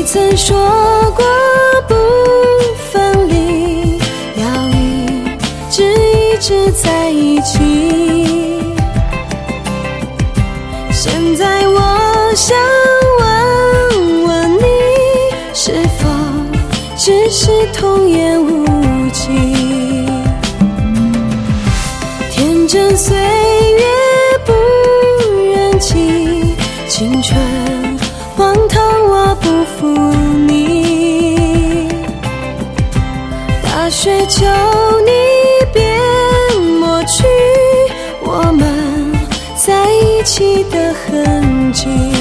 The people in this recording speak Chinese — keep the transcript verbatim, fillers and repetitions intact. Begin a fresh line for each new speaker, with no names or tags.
曾说过不分离，要一直一直在一起。现在我想问问你，是否只是童言无忌？天真岁月不忍记，青春荒唐我不负你。大雪求你别抹去我们在一起的痕迹。